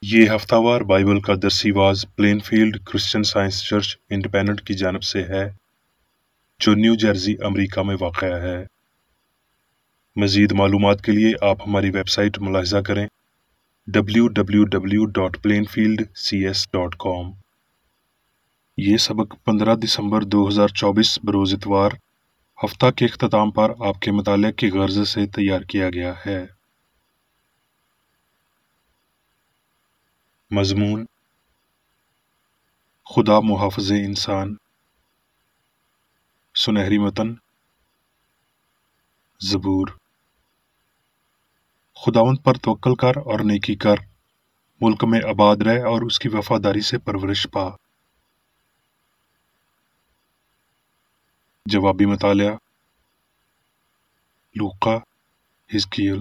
یہ ہفتہ وار بائبل کا درسی واز Plainfield Christian science church independent کی جانب سے ہے جو نیو جرسی امریکہ میں واقع ہے۔ مزید معلومات کے لیے آپ ہماری ویب سائٹ ملاحظہ کریں www.plainfieldcs.com۔ یہ سبق 15 دسمبر 2024 بروز اتوار ہفتہ کے اختتام پر آپ کے مطالعہ کی غرض سے تیار کیا گیا ہے۔ مضمون: خدا محافظ انسان۔ سنہری متن: زبور۔ خداوند پر توکل کر اور نیکی کر، ملک میں آباد رہ اور اس کی وفاداری سے پرورش پا۔ جوابی مطالعہ: لوقا، حزقیل۔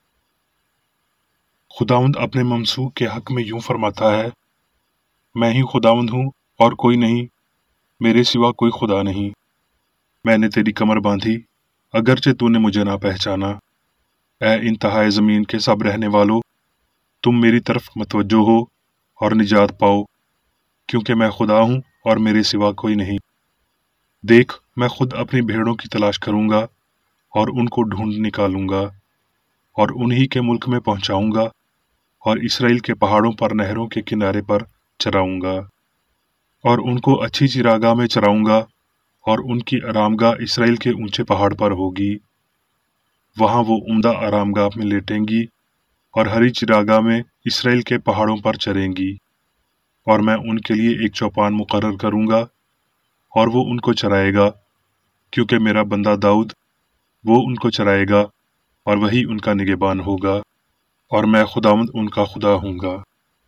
خداوند اپنے ممسوح کے حق میں یوں فرماتا ہے: میں ہی خداوند ہوں اور کوئی نہیں، میرے سوا کوئی خدا نہیں۔ میں نے تیری کمر باندھی اگرچہ تو نے مجھے نہ پہچانا۔ اے انتہائے زمین کے سب رہنے والو، تم میری طرف متوجہ ہو اور نجات پاؤ، کیونکہ میں خدا ہوں اور میرے سوا کوئی نہیں۔ دیکھ، میں خود اپنی بھیڑوں کی تلاش کروں گا اور ان کو ڈھونڈ نکالوں گا اور انہی کے ملک میں پہنچاؤں گا اور اسرائیل کے پہاڑوں پر نہروں کے کنارے پر چراؤں گا اور ان کو اچھی چراگاہ میں چراؤں گا اور ان کی آرامگاہ اسرائیل کے اونچے پہاڑ پر ہوگی۔ وہاں وہ عمدہ آرامگاہ میں لیٹیں گی اور ہری چراگاہ میں اسرائیل کے پہاڑوں پر چریں گی، اور میں ان کے لیے ایک چوپان مقرر کروں گا اور وہ ان کو چرائے گا، کیونکہ میرا بندہ داؤد وہ ان کو چرائے گا اور وہی ان کا نگہبان ہوگا، اور میں خداوند ان کا خدا ہوں گا۔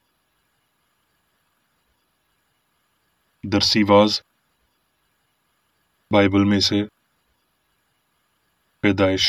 درسی واز بائبل میں سے پیدائش۔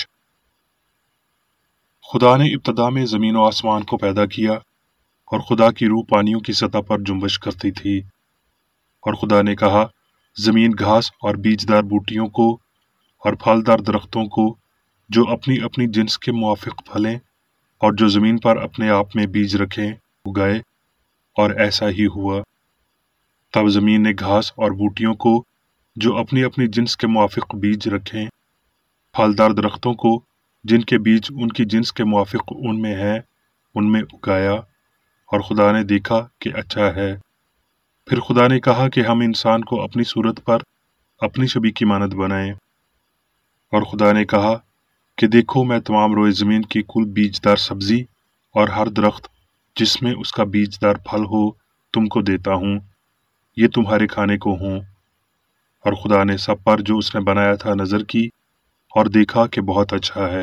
خدا نے ابتدا میں زمین و آسمان کو پیدا کیا، اور خدا کی روح پانیوں کی سطح پر جنبش کرتی تھی، اور خدا نے کہا، زمین گھاس اور بیجدار بوٹیوں کو اور پھلدار درختوں کو جو اپنی اپنی جنس کے موافق پھلیں اور جو زمین پر اپنے آپ میں بیج رکھیں اگائے، اور ایسا ہی ہوا۔ تب زمین نے گھاس اور بوٹیوں کو جو اپنی اپنی جنس کے موافق بیج رکھیں، پھلدار درختوں کو جن کے بیج ان کی جنس کے موافق ان میں ہیں، ان میں اگایا، اور خدا نے دیکھا کہ اچھا ہے۔ پھر خدا نے کہا کہ ہم انسان کو اپنی صورت پر اپنی شبیہ کی مانند بنائیں، اور خدا نے کہا کہ دیکھو، میں تمام روئے زمین کی کل بیجدار سبزی اور ہر درخت جس میں اس کا بیجدار پھل ہو تم کو دیتا ہوں، یہ تمہارے کھانے کو ہوں۔ اور خدا نے سب پر جو اس نے بنایا تھا نظر کی اور دیکھا کہ بہت اچھا ہے۔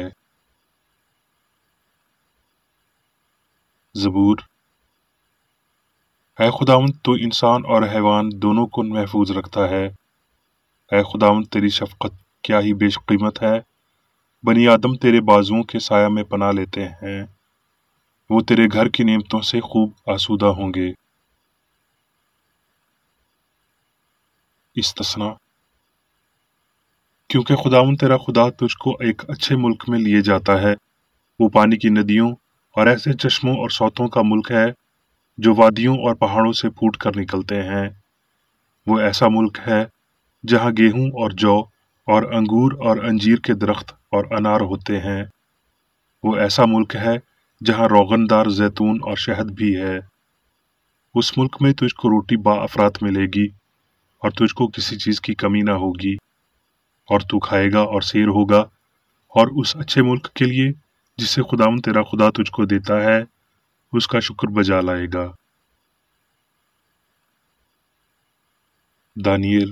زبور۔ اے خداوند، تو انسان اور حیوان دونوں کو محفوظ رکھتا ہے۔ اے خداوند، تیری شفقت کیا ہی بیش قیمت ہے۔ بنی آدم تیرے بازوؤں کے سایہ میں پناہ لیتے ہیں، وہ تیرے گھر کی نعمتوں سے خوب آسودہ ہوں گے۔ استثنا۔ کیونکہ خداوند تیرا خدا تجھ کو ایک اچھے ملک میں لیے جاتا ہے، وہ پانی کی ندیوں اور ایسے چشموں اور سوتوں کا ملک ہے جو وادیوں اور پہاڑوں سے پھوٹ کر نکلتے ہیں۔ وہ ایسا ملک ہے جہاں گیہوں اور جو اور انگور اور انجیر کے درخت اور انار ہوتے ہیں۔ وہ ایسا ملک ہے جہاں روغن دار زیتون اور شہد بھی ہے۔ اس ملک میں تجھ کو روٹی با افرات ملے گی اور تجھ کو کسی چیز کی کمی نہ ہوگی، اور تو کھائے گا اور سیر ہوگا، اور اس اچھے ملک کے لیے جسے خداوند تیرا خدا تجھ کو دیتا ہے اس کا شکر بجا لائے گا۔ دانیل۔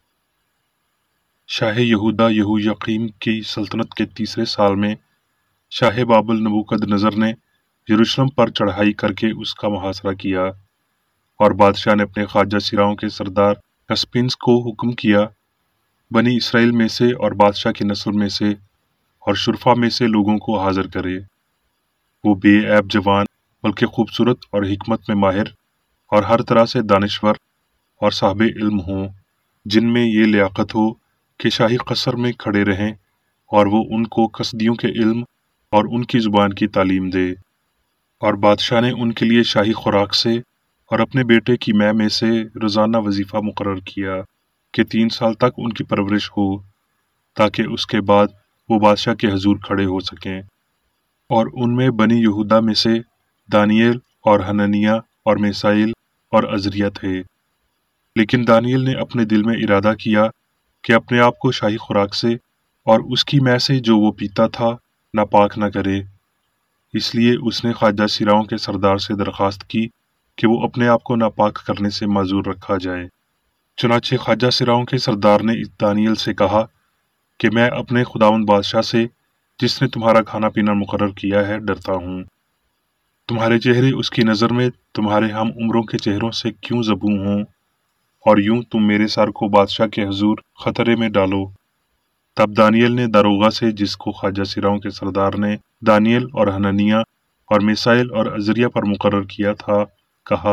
شاہ یہودا یہویاقیم کی سلطنت کے 3 سال میں شاہ بابل نبوکد نظر نے یروشلم پر چڑھائی کر کے اس کا محاصرہ کیا، اور بادشاہ نے اپنے خواجہ سراؤں کے سردار کسپینس کو حکم کیا، بنی اسرائیل میں سے اور بادشاہ کی نسل میں سے اور شرفا میں سے لوگوں کو حاضر کرے، وہ بے عیب جوان بلکہ خوبصورت اور حکمت میں ماہر اور ہر طرح سے دانشور اور صاحب علم ہوں، جن میں یہ لیاقت ہو کہ شاہی قصر میں کھڑے رہیں، اور وہ ان کو کسدیوں کے علم اور ان کی زبان کی تعلیم دے۔ اور بادشاہ نے ان کے لیے شاہی خوراک سے اور اپنے بیٹے کی میں سے روزانہ وظیفہ مقرر کیا کہ 3 سال تک ان کی پرورش ہو، تاکہ اس کے بعد وہ بادشاہ کے حضور کھڑے ہو سکیں۔ اور ان میں بنی یہودا میں سے دانیل اور حنانیہ اور میسائیل اور عزریہ تھے۔ لیکن دانیل نے اپنے دل میں ارادہ کیا کہ اپنے آپ کو شاہی خوراک سے اور اس کی میں سے جو وہ پیتا تھا ناپاک نہ کرے، اس لیے اس نے خواجہ سراؤں کے سردار سے درخواست کی کہ وہ اپنے آپ کو ناپاک کرنے سے معذور رکھا جائے۔ چنانچہ خواجہ سراؤں کے سردار نے دانیل سے کہا کہ میں اپنے خداوند بادشاہ سے جس نے تمہارا کھانا پینا مقرر کیا ہے ڈرتا ہوں۔ تمہارے چہرے اس کی نظر میں تمہارے ہم عمروں کے چہروں سے کیوں زبوں ہوں، اور یوں تم میرے سر کو بادشاہ کے حضور خطرے میں ڈالو۔ تب دانیل نے داروغہ سے، جس کو خواجہ سراؤں کے سردار نے دانیل اور حنانیہ اور میسائیل اور عزریہ پر مقرر کیا تھا، کہا،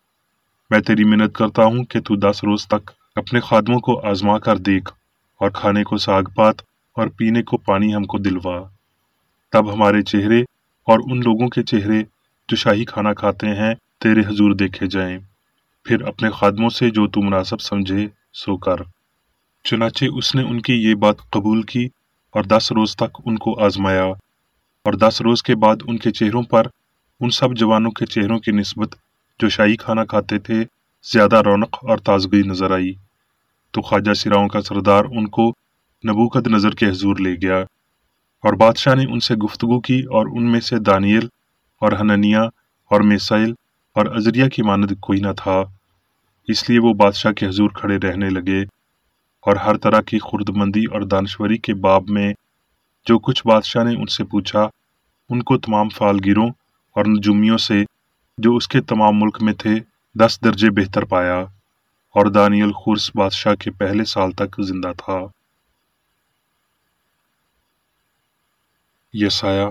میں تیری منت کرتا ہوں کہ تو 10 روز تک اپنے خادموں کو آزما کر دیکھ، اور کھانے کو ساگ پات اور پینے کو پانی ہم کو دلوا۔ تب ہمارے چہرے اور ان لوگوں کے چہرے جو شاہی کھانا کھاتے ہیں تیرے حضور دیکھے جائیں، پھر اپنے خادموں سے جو تو مناسب سمجھے سو کر۔ چنانچہ اس نے ان کی یہ بات قبول کی اور 10 روز تک ان کو آزمایا، اور 10 روز کے بعد ان کے چہروں پر ان سب جوانوں کے چہروں کی نسبت جو شاہی کھانا کھاتے تھے زیادہ رونق اور تازگی نظر آئی۔ تو خواجہ سراؤں کا سردار ان کو نبوکد نظر کے حضور لے گیا، اور بادشاہ نے ان سے گفتگو کی، اور ان میں سے دانیل اور حنانیہ اور میسائیل اور عزریہ کی مانند کوئی نہ تھا، اس لیے وہ بادشاہ کے حضور کھڑے رہنے لگے، اور ہر طرح کی خردمندی اور دانشوری کے باب میں جو کچھ بادشاہ نے ان سے پوچھا ان کو تمام فالگیروں اور نجومیوں سے جو اس کے تمام ملک میں تھے 10 درجے بہتر پایا، اور دانیل خورس بادشاہ کے پہلے سال تک زندہ تھا۔ یسایہ۔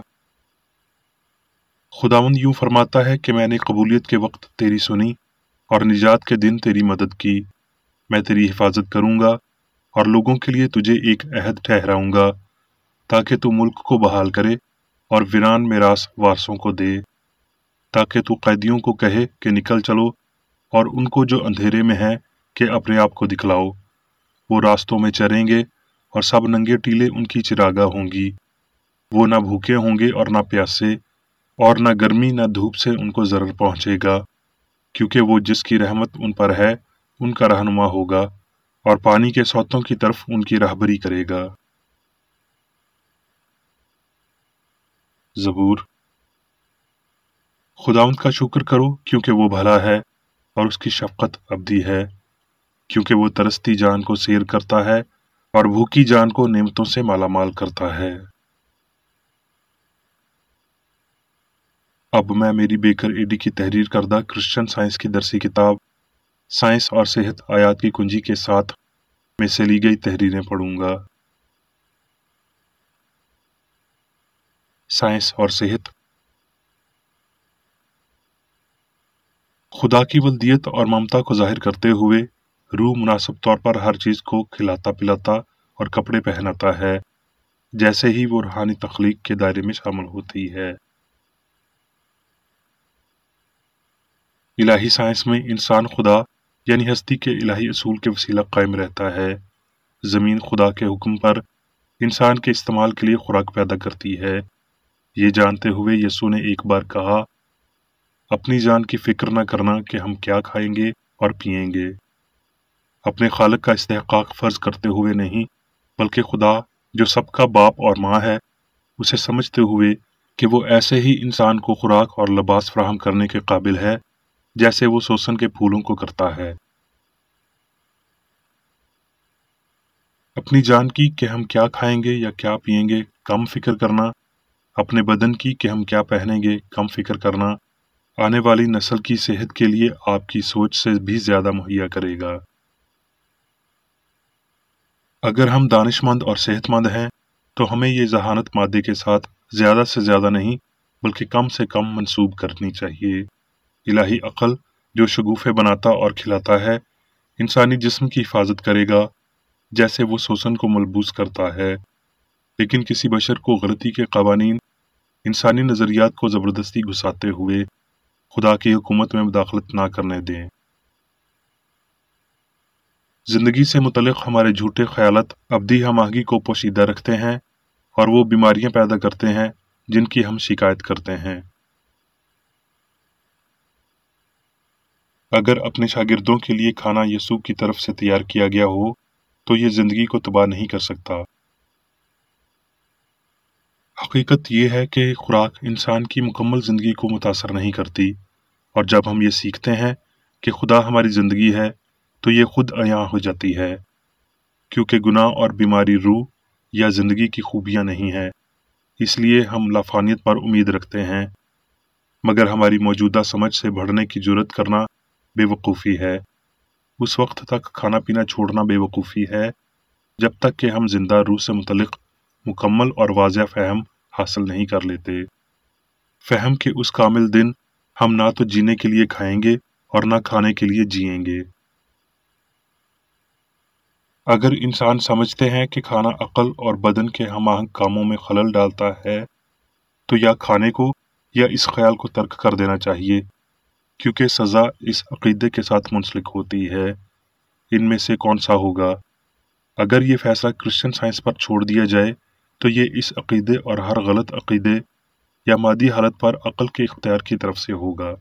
خداوند یوں فرماتا ہے کہ میں نے قبولیت کے وقت تیری سنی اور نجات کے دن تیری مدد کی۔ میں تیری حفاظت کروں گا اور لوگوں کے لیے تجھے ایک عہد ٹھہراؤں گا، تاکہ تو ملک کو بحال کرے اور ویران میراث وارثوں کو دے، تاکہ تو قیدیوں کو کہے کہ نکل چلو، اور ان کو جو اندھیرے میں ہیں کہ اپنے آپ کو دکھلاؤ۔ وہ راستوں میں چریں گے اور سب ننگے ٹیلے ان کی چراگاہ ہوں گی۔ وہ نہ بھوکے ہوں گے اور نہ پیاسے، اور نہ گرمی نہ دھوپ سے ان کو ضرر پہنچے گا، کیونکہ وہ جس کی رحمت ان پر ہے ان کا رہنما ہوگا، اور پانی کے سوتوں کی طرف ان کی راہبری کرے گا۔ زبور۔ خداوند کا شکر کرو کیونکہ وہ بھلا ہے، اور اس کی شفقت ابدی ہے، کیونکہ وہ ترستی جان کو سیر کرتا ہے اور بھوکی جان کو نعمتوں سے مالا مال کرتا ہے۔ اب میں میری بیکر ایڈی کی تحریر کردہ کرسچن سائنس کی درسی کتاب سائنس اور صحت آیات کی کنجی کے ساتھ میں سے لی گئی تحریریں پڑھوں گا۔ سائنس اور صحت۔ خدا کی ولدیت اور ممتا کو ظاہر کرتے ہوئے روح مناسب طور پر ہر چیز کو کھلاتا پلاتا اور کپڑے پہناتا ہے، جیسے ہی وہ روحانی تخلیق کے دائرے میں شامل ہوتی ہے۔ الہی سائنس میں انسان خدا یعنی ہستی کے الہی اصول کے وسیلہ قائم رہتا ہے۔ زمین خدا کے حکم پر انسان کے استعمال کے لیے خوراک پیدا کرتی ہے۔ یہ جانتے ہوئے یسوع نے ایک بار کہا، اپنی جان کی فکر نہ کرنا کہ ہم کیا کھائیں گے اور پیئیں گے۔ اپنے خالق کا استحقاق فرض کرتے ہوئے نہیں، بلکہ خدا جو سب کا باپ اور ماں ہے اسے سمجھتے ہوئے کہ وہ ایسے ہی انسان کو خوراک اور لباس فراہم کرنے کے قابل ہے جیسے وہ سوسن کے پھولوں کو کرتا ہے۔ اپنی جان کی کہ ہم کیا کھائیں گے یا کیا پیئیں گے کم فکر کرنا، اپنے بدن کی کہ ہم کیا پہنیں گے کم فکر کرنا، آنے والی نسل کی صحت کے لیے آپ کی سوچ سے بھی زیادہ مہیا کرے گا۔ اگر ہم دانش مند اور صحت مند ہیں تو ہمیں یہ ذہانت مادے کے ساتھ زیادہ سے زیادہ نہیں بلکہ کم سے کم منسوب کرنی چاہیے۔ الہی عقل جو شگوفے بناتا اور کھلاتا ہے انسانی جسم کی حفاظت کرے گا جیسے وہ سوسن کو ملبوس کرتا ہے، لیکن کسی بشر کو غلطی کے قوانین इंसानी नज़रियात को ज़बरदस्ती घुसाते हुए खुदा की हुकूमत में मुदाखलत ना करने दें। ज़िंदगी से मुतल्लिक़ हमारे झूठे ख़यालात अब्दी हमागी को पोशीदा रखते हैं और वो बीमारियां पैदा करते हैं जिनकी हम शिकायत करते हैं। अगर अपने शागिर्दों के लिए खाना यसू की तरफ से तैयार किया गया हो तो ये ज़िंदगी को तबाह नहीं कर सकता। हकीकत ये है कि खुराक इंसान की मुकम्मल ज़िंदगी को मुतासर नहीं करती, और जब हम ये सीखते हैं कि खुदा हमारी ज़िंदगी है तो ये खुद अयां हो जाती है, क्योंकि गुनाह और बीमारी रूह या ज़िंदगी की खूबियाँ नहीं है। इसलिए हम लाफानियत पर उम्मीद रखते हैं, मगर हमारी मौजूदा समझ से बढ़ने की जुर्रत करना बेवकूफ़ी है। उस वक्त तक खाना पीना छोड़ना बेवकूफ़ी है जब तक कि हम जिंदा रूह से मुतल्लिक़ मुकम्मल और वाज़ेह फ़हम हासिल नहीं कर लेते। फ़हम के उस कामिल दिन हम ना तो जीने के लिए खाएंगे और ना खाने के लिए जिएंगे। अगर इंसान समझते हैं कि खाना अक़ल और बदन के हमाहंग कामों में खलल डालता है तो या खाने को या इस ख्याल को तर्क कर देना चाहिए, क्योंकि सज़ा इस अक़ीदे के साथ मुंसलिक होती है। इनमें से कौन सा होगा? अगर ये फैसला क्रिश्चियन साइंस पर छोड़ दिया जाए तो ये इस अक़ीदे और हर गलत अक़ीदे या मादी हालत पर अक़ल के इख्तियार की तरफ से होगा।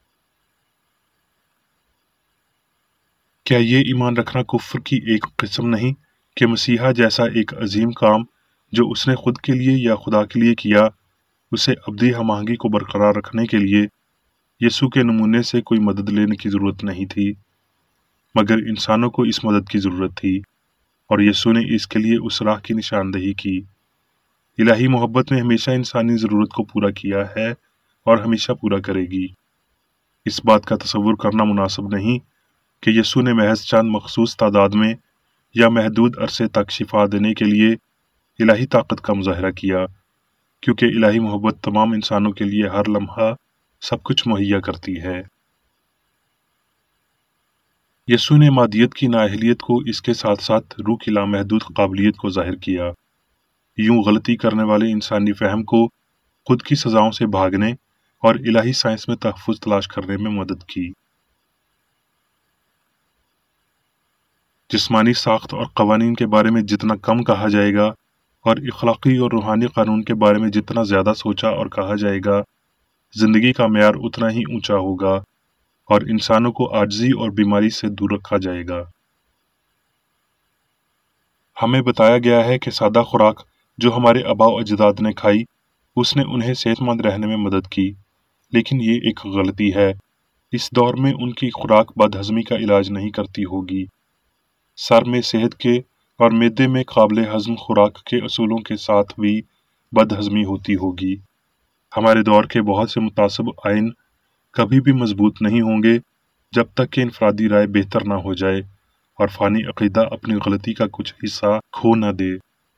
क्या ये ईमान रखना कुफ्र की एक किस्म नहीं कि मसीहा जैसा एक अजीम काम जो उसने खुद के लिए या खुदा के लिए किया, उसे अब्दी हमाहंगी को बरकरार रखने के लिए यसू के नमूने से कोई मदद लेने की ज़रूरत नहीं थी, मगर इंसानों को इस मदद की ज़रूरत थी, और यसू ने इसके लिए उस राह की निशानदही की। इलाही मोहब्बत ने हमेशा इंसानी ज़रूरत को पूरा किया है और हमेशा पूरा करेगी। इस बात का तसव्वुर करना मुनासिब नहीं कि यसू ने महज चंद मखसूस तादाद में या महदूद अरसे तक शिफा देने के लिए इलाही ताकत का मुजाहरा किया, क्योंकि इलाही मोहब्बत तमाम इंसानों के लिए हर लम्हा सब कुछ मुहैया करती है। यसू ने मादियत की नाअहलियत को इसके साथ साथ रूह की लामहदूद काबिलियत को जाहिर किया। यूं गलती करने वाले इंसानी फ़हम को खुद की सजाओं से भागने और इलाही साइंस में तहफ़्फ़ुज़ तलाश करने में मदद की। जिस्मानी साख्त और कवानीन के बारे में जितना कम कहा जाएगा और इखलाकी और रूहानी कानून के बारे में जितना ज़्यादा सोचा और कहा जाएगा, ज़िंदगी का मेयार उतना ही ऊंचा होगा और इंसानों को आजिज़ी और बीमारी से दूर रखा जाएगा। हमें बताया गया है कि सादा खुराक जो हमारे आबाओ अजदाद ने खाई, उसने उन्हें सेहतमंद रहने में मदद की, लेकिन ये एक गलती है। इस दौर में उनकी खुराक बदहज़मी का इलाज नहीं करती होगी। सर में सेहत के और मैदे में काबिल हज़म खुराक के असूलों के साथ भी बदहज़मी होती होगी। हमारे दौर के बहुत से मुतासिब आइन कभी भी मजबूत नहीं होंगे जब तक कि इनफरादी राय बेहतर ना हो जाए और फ़ानी अक़ीदा अपनी गलती का कुछ हिस्सा खो न दे।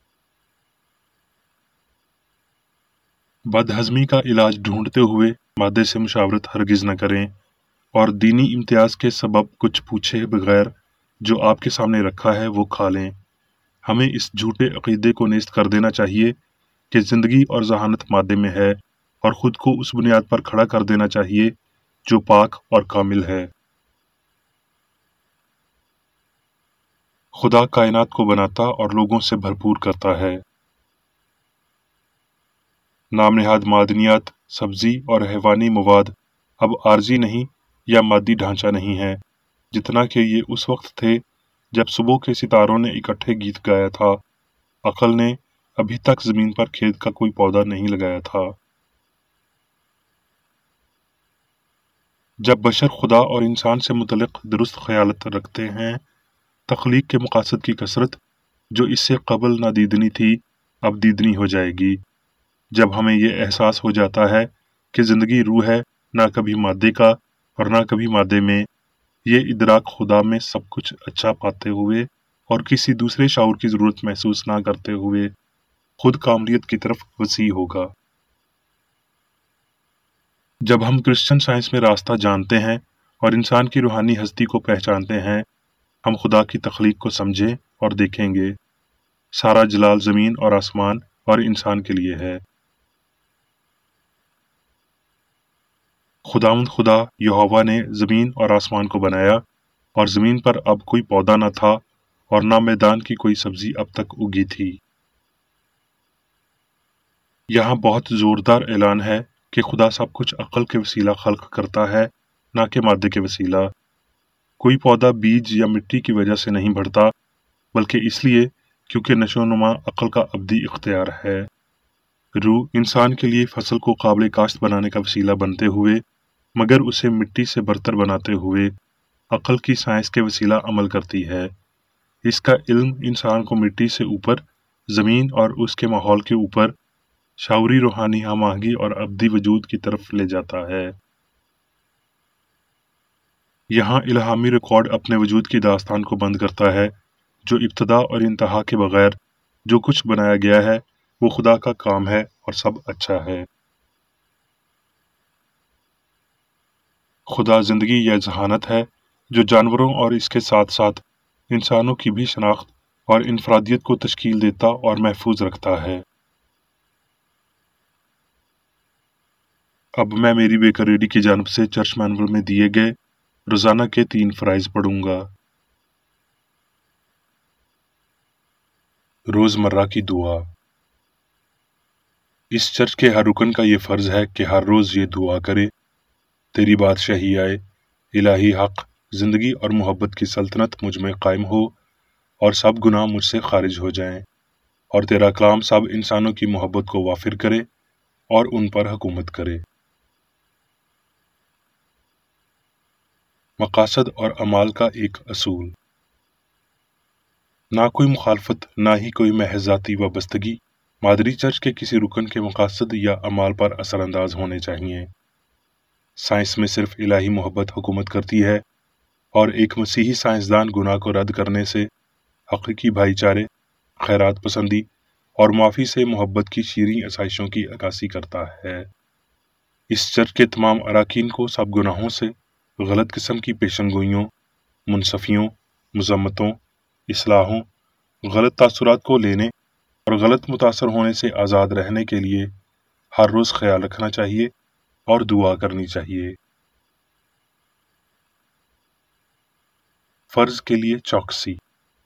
बदहज़मी का इलाज ढूंढते हुए मादे से मुशावरत हरगिज़ न करें और दीनी इम्तियाज़ के सबब कुछ पूछे बगैर जो आपके सामने रखा है वो खा लें। हमें इस झूठे अक़ीदे को नेस्त कर देना चाहिए कि ज़िंदगी और ज़हानत मादे में है, और ख़ुद को उस बुनियाद पर खड़ा कर देना चाहिए जो पाक और कामिल है। खुदा कायनात को बनाता और लोगों से भरपूर करता है। नाम नेहाद मादनियात, सब्ज़ी और हैवानी मवाद अब आर्जी नहीं या मादी ढांचा नहीं है, जितना कि ये उस वक्त थे जब सुबह के सितारों ने इकट्ठे गीत गाया था। अक़ल ने अभी तक ज़मीन पर खेत का कोई पौधा नहीं लगाया था। जब बशर खुदा और इंसान से मुतल्लिक़ दुरुस्त ख़यालात रखते हैं, तख्लीक के मकासद की कसरत जो इससे कबल नादीदनी थी, अब दीदनी हो जाएगी। जब हमें ये एहसास हो जाता है कि ज़िंदगी रूह है, ना कभी मादे का और ना कभी मादे में, ये इदराक खुदा में सब कुछ अच्छा पाते हुए और किसी दूसरे शाऊर की ज़रूरत महसूस ना करते हुए खुद कामलियत की तरफ वसी होगा। जब हम क्रिश्चियन साइंस में रास्ता जानते हैं और इंसान की रूहानी हस्ती को पहचानते हैं, हम खुदा की तख्लीक को समझें और देखेंगे। सारा जलाल ज़मीन और आसमान और इंसान के लिए है। خداوند خدا یہوہ نے زمین اور آسمان کو بنایا، اور زمین پر اب کوئی پودا نہ تھا اور نہ میدان کی کوئی سبزی اب تک اگی تھی۔ یہاں بہت زوردار اعلان ہے کہ خدا سب کچھ عقل کے وسیلہ خلق کرتا ہے، نہ کہ مادے کے وسیلہ۔ کوئی پودا بیج یا مٹی کی وجہ سے نہیں بڑھتا، بلکہ اس لیے کیونکہ نشو و نما عقل کا ابدی اختیار ہے۔ روح انسان کے لیے فصل کو قابل کاشت بنانے کا وسیلہ بنتے ہوئے، مگر اسے مٹی سے برتر بناتے ہوئے عقل کی سائنس کے وسیلہ عمل کرتی ہے۔ اس کا علم انسان کو مٹی سے اوپر، زمین اور اس کے ماحول کے اوپر شعوری روحانی ہم آہنگی اور ابدی وجود کی طرف لے جاتا ہے۔ یہاں الہامی ریکارڈ اپنے وجود کی داستان کو بند کرتا ہے، جو ابتدا اور انتہا کے بغیر جو کچھ بنایا گیا ہے وہ خدا کا کام ہے اور سب اچھا ہے۔ خدا زندگی یا ذہانت ہے جو جانوروں اور اس کے ساتھ ساتھ انسانوں کی بھی شناخت اور انفرادیت کو تشکیل دیتا اور محفوظ رکھتا ہے۔ اب میں میری بیکر ریڈی کی جانب سے چرچ مینول میں دیے گئے روزانہ کے 3 فرائض پڑھوں گا۔ روزمرہ کی دعا۔ اس چرچ کے ہر رکن کا یہ فرض ہے کہ ہر روز یہ دعا کرے: تیری بادشاہی آئے، الہی حق، زندگی اور محبت کی سلطنت مجھ میں قائم ہو، اور سب گناہ مجھ سے خارج ہو جائیں، اور تیرا کلام سب انسانوں کی محبت کو وافر کرے اور ان پر حکومت کرے۔ مقاصد اور اعمال کا ایک اصول۔ نہ کوئی مخالفت، نہ ہی کوئی محض ذاتی وابستگی مادری چرچ کے کسی رکن کے مقاصد یا اعمال پر اثر انداز ہونے چاہیے۔ سائنس میں صرف الہی محبت حکومت کرتی ہے، اور ایک مسیحی سائنسدان گناہ کو رد کرنے سے، حقیقی بھائی چارے، خیرات پسندی اور معافی سے محبت کی شیریں آسائشوں کی عکاسی کرتا ہے۔ اس چرچ کے تمام اراکین کو سب گناہوں سے، غلط قسم کی پیشن گوئیوں، منصفیوں، مذمتوں، اصلاحوں، غلط تاثرات کو لینے اور غلط متاثر ہونے سے آزاد رہنے کے لیے ہر روز خیال رکھنا چاہیے اور دعا کرنی چاہیے۔ فرض کے لیے چوکسی۔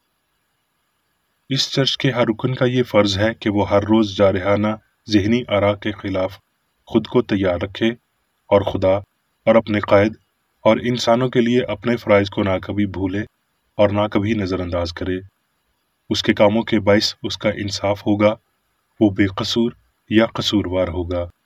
اس چرچ کے ہر رکن کا یہ فرض ہے کہ وہ ہر روز جارحانہ ذہنی آراء کے خلاف خود کو تیار رکھے، اور خدا اور اپنے قائد اور انسانوں کے لیے اپنے فرائض کو نہ کبھی بھولے اور نہ کبھی نظر انداز کرے۔ اس کے کاموں کے باعث اس کا انصاف ہوگا، وہ بے قصور یا قصوروار ہوگا۔